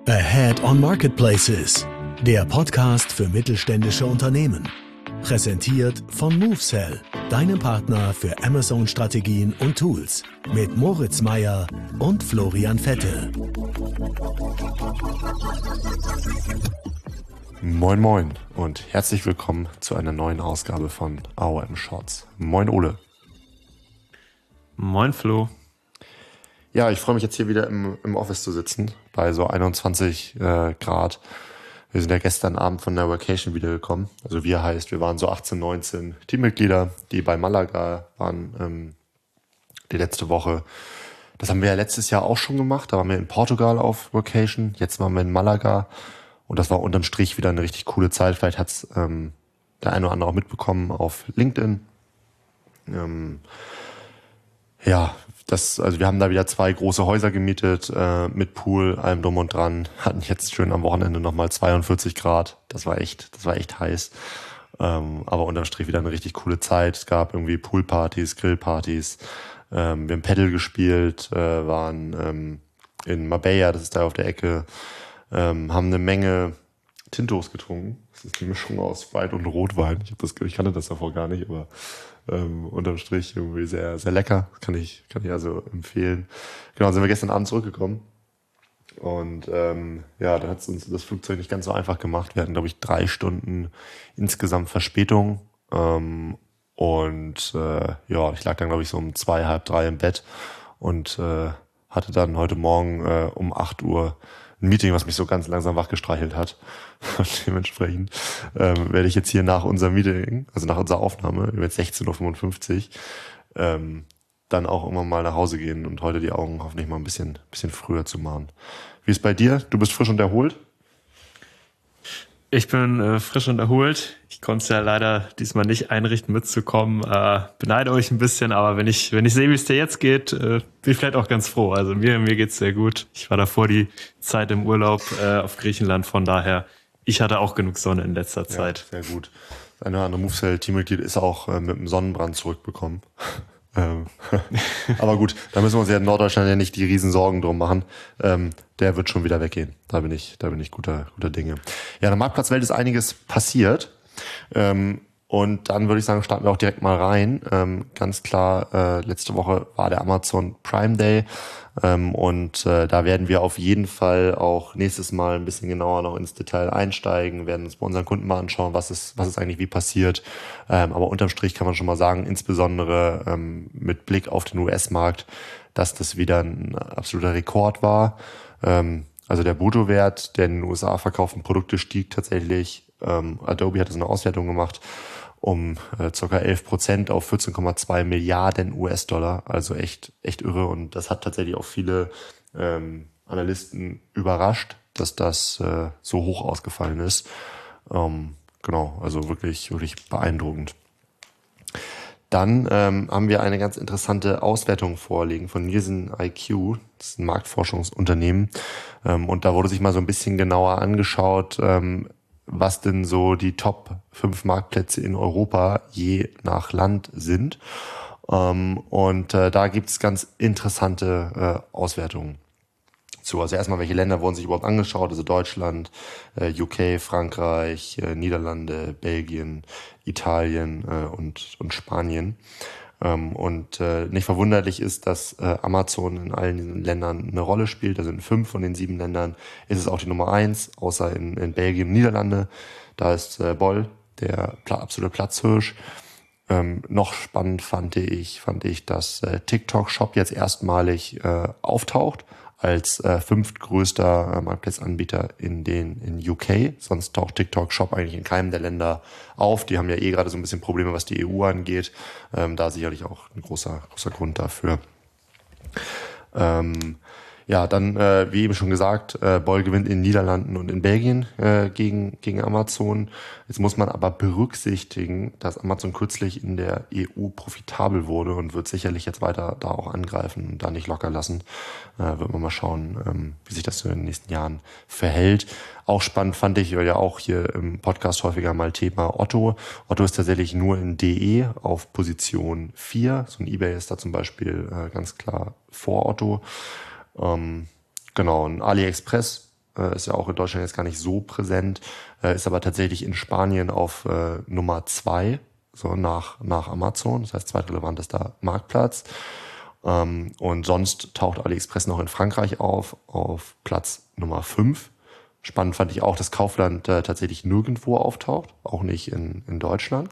Ahead on Marketplaces, der Podcast für mittelständische Unternehmen. Präsentiert von MoveSell, deinem Partner für Amazon-Strategien und Tools. Mit Moritz Meyer und Florian Vettel. Moin Moin und herzlich willkommen zu einer neuen Ausgabe von AOM Shorts. Moin Ole. Moin Flo. Ja, ich freue mich jetzt hier wieder im Office zu sitzen, bei so 21 Grad. Wir sind ja gestern Abend von der Vacation wiedergekommen. Also wir waren so 18, 19 Teammitglieder, die bei Malaga waren die letzte Woche. Das haben wir ja letztes Jahr auch schon gemacht. Da waren wir in Portugal auf Vacation. Jetzt waren wir in Malaga. Und das war unterm Strich wieder eine richtig coole Zeit. Vielleicht hat's der eine oder andere auch mitbekommen auf LinkedIn. Also wir haben da wieder 2 große Häuser gemietet, mit Pool, allem drum und dran. Hatten jetzt schön am Wochenende nochmal 42 Grad. Das war echt heiß. Aber unterm Strich wieder eine richtig coole Zeit. Es gab irgendwie Poolpartys, Grillpartys. Wir haben Paddle gespielt, waren in Marbella, das ist da auf der Ecke, haben eine Menge Tintos getrunken. Das ist die Mischung aus Sprite und Rotwein. Ich kannte das davor gar nicht, aber unterm Strich irgendwie sehr, sehr lecker. Kann ich also empfehlen. Genau, sind wir gestern Abend zurückgekommen. Und dann hat es uns das Flugzeug nicht ganz so einfach gemacht. Wir hatten, glaube ich, 3 Stunden insgesamt Verspätung. Ich lag dann, glaube ich, so um 2, halb 3 im Bett und hatte dann heute Morgen um 8 Uhr ein Meeting, was mich so ganz langsam wachgestreichelt hat. Und dementsprechend werde ich jetzt hier nach unserem Meeting, also nach unserer Aufnahme, jetzt 16.55 Uhr, dann auch irgendwann mal nach Hause gehen und heute die Augen hoffentlich mal ein bisschen früher zu machen. Wie ist bei dir? Du bist frisch und erholt? Ich bin frisch und erholt. Ich konnte es ja leider diesmal nicht einrichten, mitzukommen. Beneide euch ein bisschen, aber wenn ich sehe, wie es dir jetzt geht, bin ich vielleicht auch ganz froh. Also mir geht's sehr gut. Ich war davor die Zeit im Urlaub auf Griechenland, von daher, ich hatte auch genug Sonne in letzter Zeit. Sehr gut. Das eine oder andere MoveSell-Teammitglied ist auch mit einem Sonnenbrand zurückbekommen. Aber gut, da müssen wir uns ja in Norddeutschland ja nicht die riesen Sorgen drum machen. Der wird schon wieder weggehen. Da bin ich guter Dinge. Ja, in der Marktplatzwelt ist einiges passiert. Und dann würde ich sagen, starten wir auch direkt mal rein. Ganz klar, letzte Woche war der Amazon Prime Day. Da werden wir auf jeden Fall auch nächstes Mal ein bisschen genauer noch ins Detail einsteigen, werden uns bei unseren Kunden mal anschauen, was ist eigentlich wie passiert. Aber unterm Strich kann man schon mal sagen, insbesondere mit Blick auf den US-Markt, dass das wieder ein absoluter Rekord war. Also der Bruttowert der in den USA verkauften Produkte stieg tatsächlich. Adobe hat eine Auswertung gemacht um ca. 11% auf 14,2 Milliarden US-Dollar. Also echt irre. Und das hat tatsächlich auch viele Analysten überrascht, dass das so hoch ausgefallen ist. Also wirklich beeindruckend. Dann haben wir eine ganz interessante Auswertung vorliegen von Nielsen IQ. Das ist ein Marktforschungsunternehmen. Und da wurde sich mal so ein bisschen genauer angeschaut, was denn so die Top 5 Marktplätze in Europa je nach Land sind. Da gibt's ganz interessante Auswertungen zu. Also erstmal, welche Länder wurden sich überhaupt angeschaut? Also Deutschland, UK, Frankreich, Niederlande, Belgien, Italien und Spanien. Nicht verwunderlich ist, dass Amazon in allen diesen Ländern eine Rolle spielt. Also in 5 von den 7 Ländern ist es auch die Nummer 1, außer in Belgien und Niederlande. Da ist Bol der absolute Platzhirsch. Noch spannend fand ich, dass TikTok Shop jetzt erstmalig auftaucht als 5. größter Marktplatzanbieter in UK. Sonst taucht TikTok Shop eigentlich in keinem der Länder auf. Die haben ja gerade so ein bisschen Probleme, was die EU angeht. Da sicherlich auch ein großer Grund dafür. Wie eben schon gesagt, Bol gewinnt in den Niederlanden und in Belgien gegen Amazon. Jetzt muss man aber berücksichtigen, dass Amazon kürzlich in der EU profitabel wurde und wird sicherlich jetzt weiter da auch angreifen und da nicht locker lassen. Wird man mal schauen, wie sich das so in den nächsten Jahren verhält. Auch spannend fand ich ja auch hier im Podcast häufiger mal Thema Otto. Otto ist tatsächlich nur in DE auf Position 4. So ein eBay ist da zum Beispiel ganz klar vor Otto. Und AliExpress ist ja auch in Deutschland jetzt gar nicht so präsent, ist aber tatsächlich in Spanien auf Nummer 2, so nach Amazon, das heißt zweitrelevantester Marktplatz. Und sonst taucht AliExpress noch in Frankreich auf Platz Nummer 5. Spannend fand ich auch, dass Kaufland tatsächlich nirgendwo auftaucht, auch nicht in Deutschland.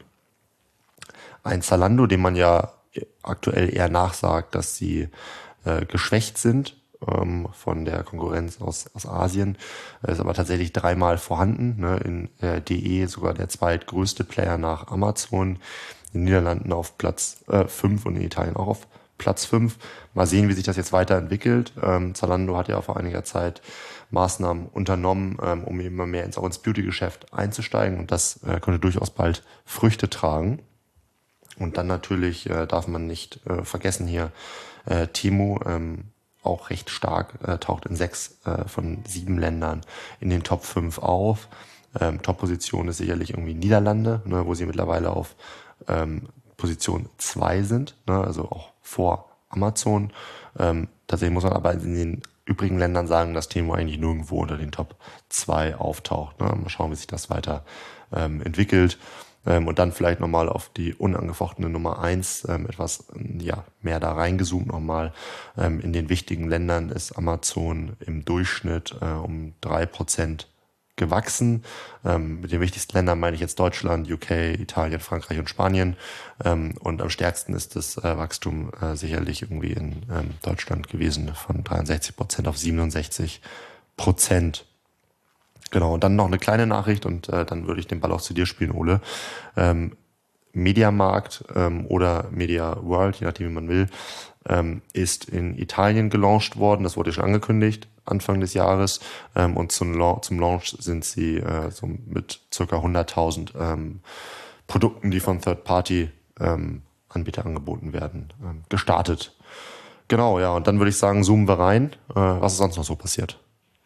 Ein Zalando, dem man ja aktuell eher nachsagt, dass sie geschwächt sind von der Konkurrenz aus Asien, ist aber tatsächlich 3-mal vorhanden. Ne? In DE sogar der zweitgrößte Player nach Amazon, in den Niederlanden auf Platz 5 und in Italien auch auf Platz 5. Mal sehen, wie sich das jetzt weiterentwickelt. Zalando hat ja vor einiger Zeit Maßnahmen unternommen, um immer mehr ins Beauty-Geschäft einzusteigen, und das könnte durchaus bald Früchte tragen. Und dann natürlich darf man nicht vergessen hier Temu, auch recht stark, taucht in 6 von 7 Ländern in den Top 5 auf. Top-Position ist sicherlich irgendwie Niederlande, ne, wo sie mittlerweile auf Position 2 sind, ne, also auch vor Amazon. Tatsächlich muss man aber in den übrigen Ländern sagen, dass Temu eigentlich nirgendwo unter den Top 2 auftaucht. Ne. Mal schauen, wie sich das weiter entwickelt. Und dann vielleicht nochmal auf die unangefochtene Nummer 1 etwas mehr da reingezoomt nochmal. In den wichtigen Ländern ist Amazon im Durchschnitt um 3% gewachsen. Mit den wichtigsten Ländern meine ich jetzt Deutschland, UK, Italien, Frankreich und Spanien. Und am stärksten ist das Wachstum sicherlich irgendwie in Deutschland gewesen, von 63% auf 67%. Genau, und dann noch eine kleine Nachricht, und dann würde ich den Ball auch zu dir spielen, Ole. Mediamarkt oder Media World, je nachdem wie man will, ist in Italien gelauncht worden. Das wurde schon angekündigt, Anfang des Jahres. Und zum Launch sind sie so mit ca. 100.000 Produkten, die von Third-Party-Anbietern angeboten werden, gestartet. Genau, ja, und dann würde ich sagen, zoomen wir rein. Was ist sonst noch so passiert?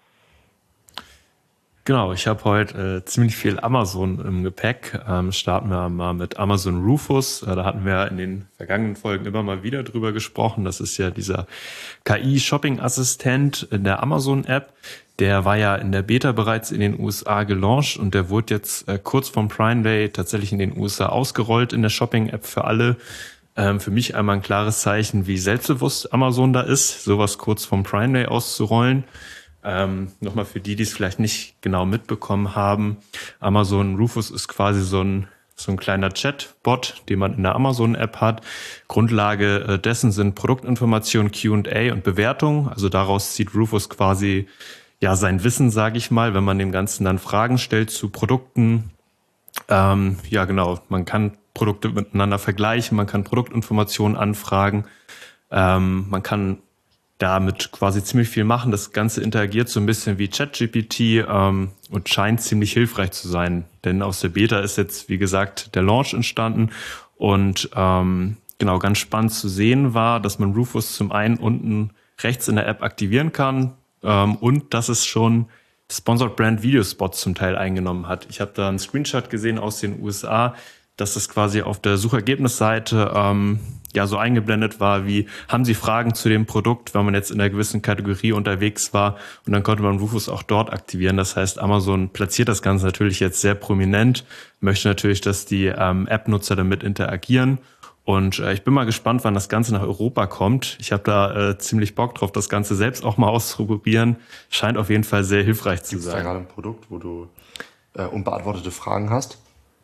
Genau, ich habe heute ziemlich viel Amazon im Gepäck. Starten wir mal mit Amazon Rufus. Da hatten wir in den vergangenen Folgen immer mal wieder drüber gesprochen. Das ist ja dieser KI-Shopping-Assistent in der Amazon-App. Der war ja in der Beta bereits in den USA gelauncht, und der wurde jetzt kurz vorm Prime Day tatsächlich in den USA ausgerollt in der Shopping-App für alle. Für mich einmal ein klares Zeichen, wie selbstbewusst Amazon da ist, sowas kurz vorm Prime Day auszurollen. Nochmal für die es vielleicht nicht genau mitbekommen haben. Amazon Rufus ist quasi so ein kleiner Chatbot, den man in der Amazon-App hat. Grundlage dessen sind Produktinformationen, Q&A und Bewertung. Also daraus zieht Rufus quasi sein Wissen, sage ich mal, wenn man dem Ganzen dann Fragen stellt zu Produkten. Genau, man kann Produkte miteinander vergleichen, man kann Produktinformationen anfragen, man kann damit quasi ziemlich viel machen. Das Ganze interagiert so ein bisschen wie ChatGPT und scheint ziemlich hilfreich zu sein. Denn aus der Beta ist jetzt, wie gesagt, der Launch entstanden. Und genau, ganz spannend zu sehen war, dass man Rufus zum einen unten rechts in der App aktivieren kann und dass es schon Sponsored Brand Videospots zum Teil eingenommen hat. Ich habe da einen Screenshot gesehen aus den USA, dass das quasi auf der Suchergebnisseite so eingeblendet war, wie haben Sie Fragen zu dem Produkt, wenn man jetzt in einer gewissen Kategorie unterwegs war, und dann konnte man Rufus auch dort aktivieren. Das heißt, Amazon platziert das Ganze natürlich jetzt sehr prominent, möchte natürlich, dass die App-Nutzer damit interagieren, und ich bin mal gespannt, wann das Ganze nach Europa kommt. Ich habe da ziemlich Bock drauf, das Ganze selbst auch mal auszuprobieren. Scheint auf jeden Fall sehr hilfreich zu sein. Gibt es da gerade ein Produkt, wo du unbeantwortete Fragen hast?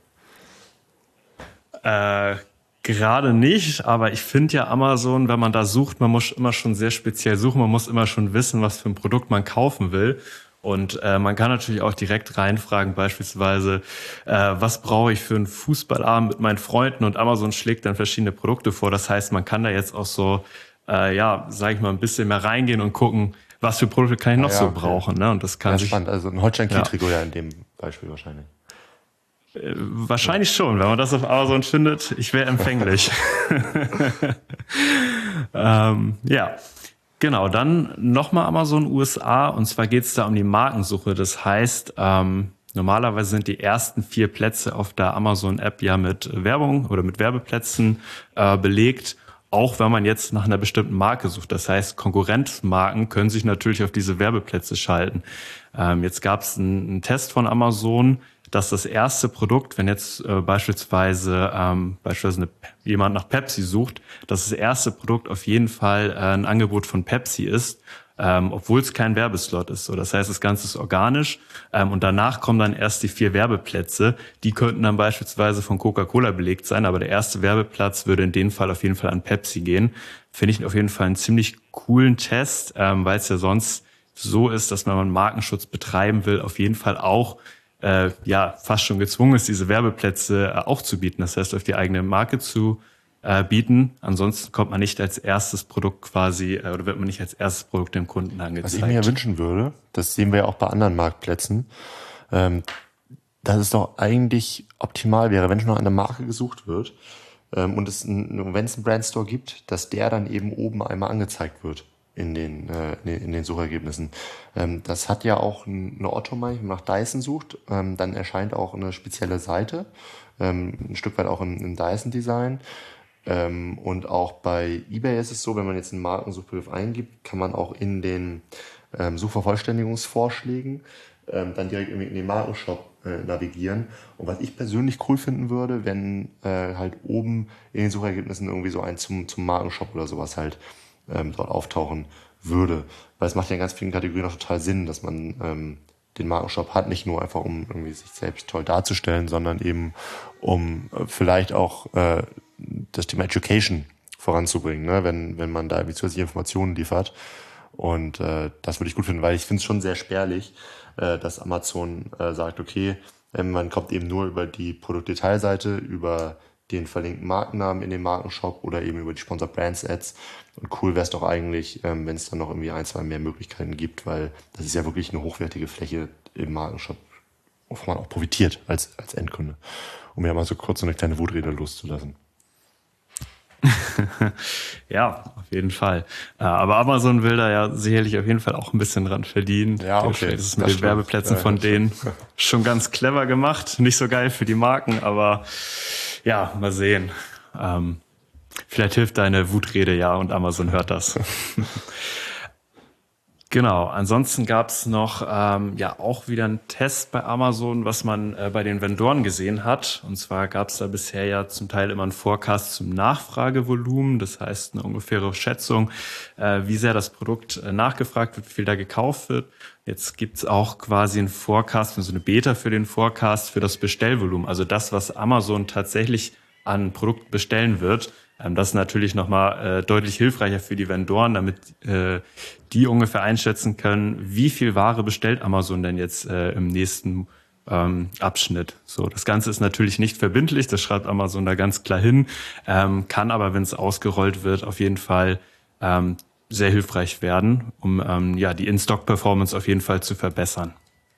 Gerade nicht, aber ich finde ja Amazon, wenn man da sucht, man muss immer schon sehr speziell suchen, man muss immer schon wissen, was für ein Produkt man kaufen will. Und man kann natürlich auch direkt reinfragen, beispielsweise, was brauche ich für einen Fußballabend mit meinen Freunden, und Amazon schlägt dann verschiedene Produkte vor. Das heißt, man kann da jetzt auch so, sage ich mal, ein bisschen mehr reingehen und gucken, was für Produkte kann ich noch so brauchen. Ne? Und das kann sich spannend, also ein Holstein-Kiel-Trikot in dem Beispiel wahrscheinlich. Wahrscheinlich schon, wenn man das auf Amazon findet. Ich wäre empfänglich. Genau. Dann nochmal Amazon USA. Und zwar geht es da um die Markensuche. Das heißt, normalerweise sind die ersten 4 Plätze auf der Amazon-App ja mit Werbung oder mit Werbeplätzen belegt. auch wenn man jetzt nach einer bestimmten Marke sucht. Das heißt, Konkurrenzmarken können sich natürlich auf diese Werbeplätze schalten. Jetzt gab es einen Test von Amazon, dass das erste Produkt, wenn jetzt beispielsweise jemand nach Pepsi sucht, dass das erste Produkt auf jeden Fall ein Angebot von Pepsi ist, obwohl es kein Werbeslot ist. So, das heißt, das Ganze ist organisch und danach kommen dann erst die 4 Werbeplätze. Die könnten dann beispielsweise von Coca-Cola belegt sein, aber der erste Werbeplatz würde in dem Fall auf jeden Fall an Pepsi gehen. Finde ich auf jeden Fall einen ziemlich coolen Test, weil es ja sonst so ist, dass wenn man Markenschutz betreiben will, auf jeden Fall auch fast schon gezwungen ist, diese Werbeplätze auch zu bieten. Das heißt, auf die eigene Marke zu bieten. Ansonsten kommt man nicht als erstes Produkt quasi oder wird man nicht als erstes Produkt dem Kunden angezeigt. Was ich mir ja wünschen würde, das sehen wir ja auch bei anderen Marktplätzen, dass es doch eigentlich optimal wäre, wenn schon noch eine Marke gesucht wird und wenn es einen Brandstore gibt, dass der dann eben oben einmal angezeigt wird in den Suchergebnissen. Das hat ja auch eine Otto, wenn man nach Dyson sucht, dann erscheint auch eine spezielle Seite, ein Stück weit auch im Dyson-Design. Und auch bei eBay ist es so, wenn man jetzt einen Markensuchbegriff eingibt, kann man auch in den Suchvervollständigungsvorschlägen dann direkt irgendwie in den Markenshop navigieren. Und was ich persönlich cool finden würde, wenn halt oben in den Suchergebnissen irgendwie so ein zum Markenshop oder sowas halt dort auftauchen würde. Weil es macht ja in ganz vielen Kategorien auch total Sinn, dass man den Markenshop hat, nicht nur einfach um irgendwie sich selbst toll darzustellen, sondern eben um vielleicht auch das Thema Education voranzubringen, ne? wenn man da zusätzliche Informationen liefert. Und das würde ich gut finden, weil ich finde es schon sehr spärlich, dass Amazon sagt, okay, man kommt eben nur über die Produktdetailseite, über den verlinkten Markennamen in den Markenshop oder eben über die Sponsored Brands Ads. Und cool wäre es doch eigentlich, wenn es dann noch irgendwie 1, 2 mehr Möglichkeiten gibt, weil das ist ja wirklich eine hochwertige Fläche im Markenshop, wovon man auch profitiert als Endkunde. Um mir mal so kurz so eine kleine Wutrede loszulassen. Ja, auf jeden Fall. Aber Amazon will da ja sicherlich auf jeden Fall auch ein bisschen dran verdienen. Ja, okay. Das ist mit den Werbeplätzen von denen schon ganz clever gemacht. Nicht so geil für die Marken, aber ja, mal sehen. Vielleicht hilft deine Wutrede ja und Amazon hört das. Genau, ansonsten gab es noch auch wieder einen Test bei Amazon, was man bei den Vendoren gesehen hat. Und zwar gab es da bisher ja zum Teil immer einen Forecast zum Nachfragevolumen, das heißt eine ungefähre Schätzung, wie sehr das Produkt nachgefragt wird, wie viel da gekauft wird. Jetzt gibt's auch quasi einen Forecast, so eine Beta für den Forecast für das Bestellvolumen, also das, was Amazon tatsächlich an Produkten bestellen wird. Das ist natürlich nochmal deutlich hilfreicher für die Vendoren, damit die ungefähr einschätzen können, wie viel Ware bestellt Amazon denn jetzt im nächsten Abschnitt. So, das Ganze ist natürlich nicht verbindlich, das schreibt Amazon da ganz klar hin, kann aber, wenn es ausgerollt wird, auf jeden Fall sehr hilfreich werden, um die In-Stock-Performance auf jeden Fall zu verbessern.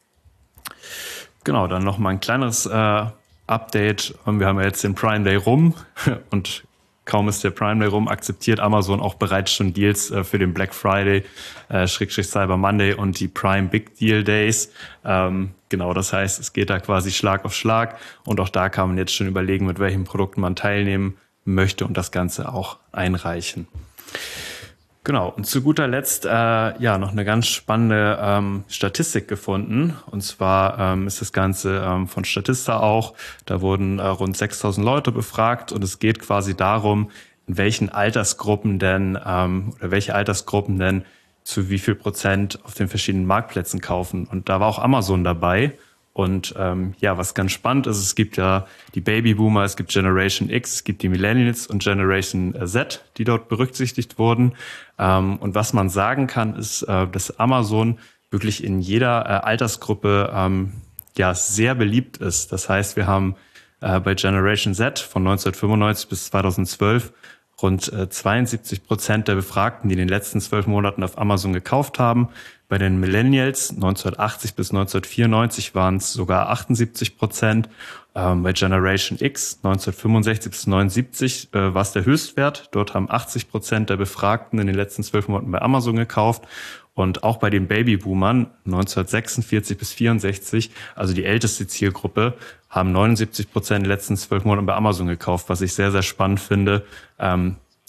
Genau, dann nochmal ein kleineres Update. Wir haben ja jetzt den Prime Day rum und kaum ist der Prime Day rum, akzeptiert Amazon auch bereits schon Deals für den Black Friday, Cyber Monday und die Prime Big Deal Days. Genau, das heißt, es geht da quasi Schlag auf Schlag und auch da kann man jetzt schon überlegen, mit welchen Produkten man teilnehmen möchte und das Ganze auch einreichen. Genau, und zu guter Letzt noch eine ganz spannende Statistik gefunden. Und zwar ist das Ganze von Statista auch. Da wurden rund 6.000 Leute befragt und es geht quasi darum, in welchen Altersgruppen welche Altersgruppen denn zu wie viel Prozent auf den verschiedenen Marktplätzen kaufen. Und da war auch Amazon dabei. Und was ganz spannend ist, es gibt ja die Babyboomer, es gibt Generation X, es gibt die Millennials und Generation Z, die dort berücksichtigt wurden. Und was man sagen kann, ist, dass Amazon wirklich in jeder Altersgruppe sehr beliebt ist. Das heißt, wir haben bei Generation Z von 1995 bis 2012 rund 72% der Befragten, die in den letzten 12 Monaten auf Amazon gekauft haben. Bei den Millennials 1980 bis 1994 waren es sogar 78%. Bei Generation X 1965 bis 1979 war es der Höchstwert. Dort haben 80% der Befragten in den letzten 12 Monaten bei Amazon gekauft. Und auch bei den Babyboomern 1946 bis 64, also die älteste Zielgruppe, haben 79% in den letzten 12 Monaten bei Amazon gekauft, was ich sehr, sehr spannend finde.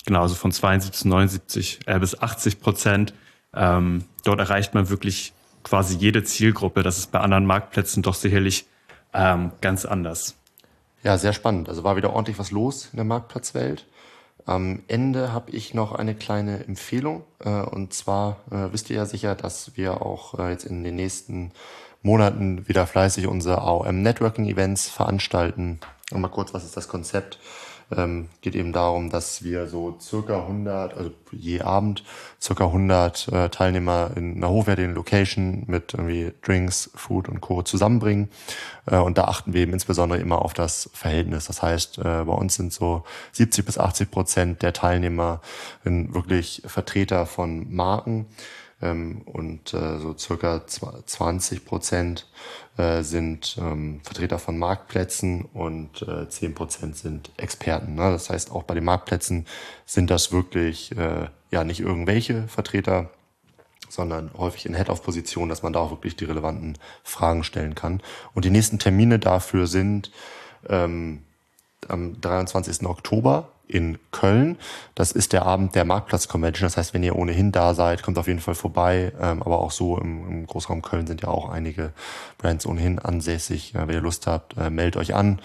Genau, also von 72, 79 bis 80%. Dort erreicht man wirklich quasi jede Zielgruppe. Das ist bei anderen Marktplätzen doch sicherlich ganz anders. Ja, sehr spannend. Also war wieder ordentlich was los in der Marktplatzwelt. Am Ende habe ich noch eine kleine Empfehlung. Und zwar wisst ihr ja sicher, dass wir auch jetzt in den nächsten Monaten wieder fleißig unsere AOM-Networking-Events veranstalten. Und mal kurz, was ist das Konzept? Geht eben darum, dass wir so circa 100, also je Abend circa 100 Teilnehmer in einer hochwertigen Location mit irgendwie Drinks, Food und Co. zusammenbringen. Und da achten wir eben insbesondere immer auf das Verhältnis. Das heißt, bei uns sind so 70-80% der Teilnehmer wirklich Vertreter von Marken. Und so circa 20% sind Vertreter von Marktplätzen und 10% sind Experten. Ne? Das heißt, auch bei den Marktplätzen sind das wirklich nicht irgendwelche Vertreter, sondern häufig in Head-Off-Positionen, dass man da auch wirklich die relevanten Fragen stellen kann. Und die nächsten Termine dafür sind am 23. Oktober in Köln. Das ist der Abend der Marktplatz-Convention. Das heißt, wenn ihr ohnehin da seid, kommt auf jeden Fall vorbei. Aber auch so im Großraum Köln sind ja auch einige Brands ohnehin ansässig. Wenn ihr Lust habt, meldet euch an.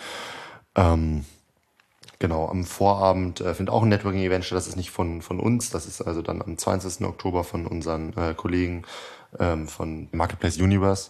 Genau, am Vorabend findet auch ein Networking-Event statt. Das ist nicht von uns. Das ist also dann am 20. Oktober von unseren Kollegen von Marketplace Universe.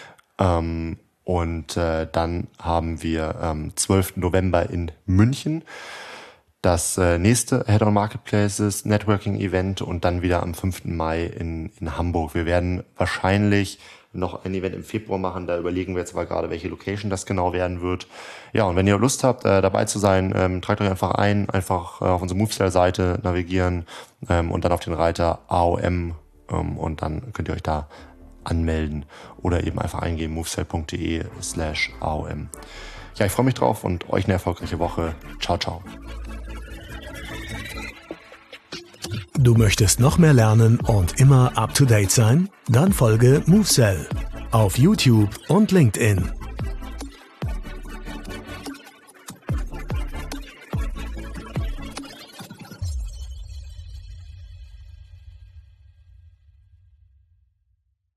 Und dann haben wir am 12. November in München das nächste Head-on Marketplaces Networking Event und dann wieder am 5. Mai in Hamburg. Wir werden wahrscheinlich noch ein Event im Februar machen. Da überlegen wir jetzt aber gerade, welche Location das genau werden wird. Ja, und wenn ihr Lust habt, dabei zu sein, tragt euch einfach ein, einfach auf unsere Movesell-Seite navigieren und dann auf den Reiter AOM und dann könnt ihr euch da anmelden oder eben einfach eingeben movesell.de/AOM. Ja, ich freue mich drauf und euch eine erfolgreiche Woche. Ciao, ciao. Du möchtest noch mehr lernen und immer up to date sein? Dann folge Movesell auf YouTube und LinkedIn.